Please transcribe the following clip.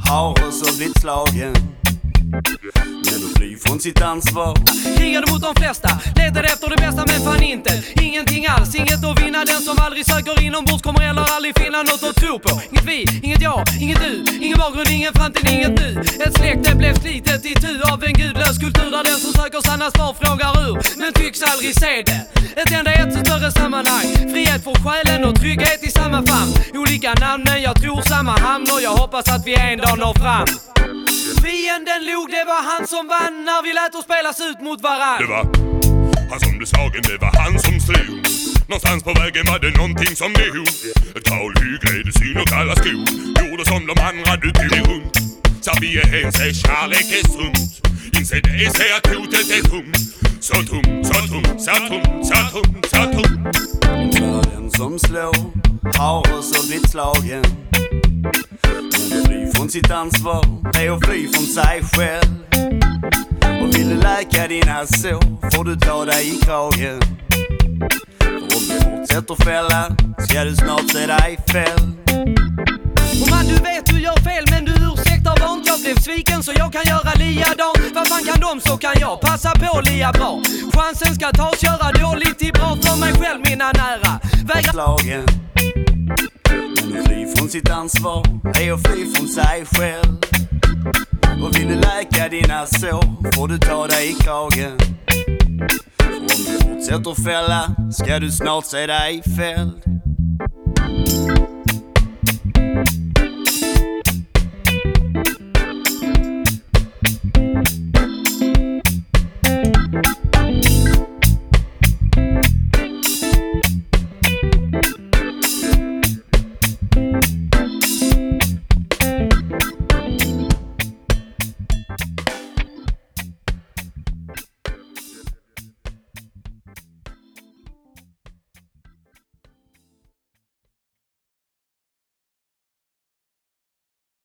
har också blivit slagen, men att fly från sitt ansvar. Krigade mot de flesta, letade efter det bästa men fann inte ingenting alls, inget att vinna. Den som aldrig söker inombords kommer heller aldrig finna något att tro på. Inget vi, inget jag, inget du, ingen bakgrund, ingen framtid, inget nu. Ett släkte blev slitet i tu av en gudlös kultur där den som söker sanna svar frågar ur, men tycks aldrig se det. Ett enda ett så större sammanhang, frihet för själen och trygghet i samma famn. Olika namn men jag tror samma hamn, och jag hoppas att vi en dag når fram. Fienden log, det var han som vann när vi lät oss spelas ut mot varann. Det var han som blev slagen, det var han som slog. Någonstans på vägen var det någonting som dog. Ett kalhygge, syn och kalla skor. Gjorde som de andra, du tog dig runt. Så vi är hen, säg kärlek är sunt. Inse det, säg att hotet är tomt. Så tomt, så tomt, så tomt, så tomt, så tomt. För den som slår har också blivit slagen, men att fly från sitt ansvar är att fly från sig själv. Och vill du läka dina sår får du ta dig i kragen. För om du fortsätter fälla ska du snart se dig fälld. Och man, du vet du gör fel men du ursäktar vant. Jag blev sviken så jag kan göra liadan. Vad fan kan de så kan jag passa på lia bra. Chansen ska tas, göra dåligt till bra för mig själv, mina nära vägra Slagen, men att fly från sitt ansvar är att fly från sig själv. Och vill du läka dina sår får du ta dig i kragen. För om du fortsätter fälla ska du snart se dig fälld.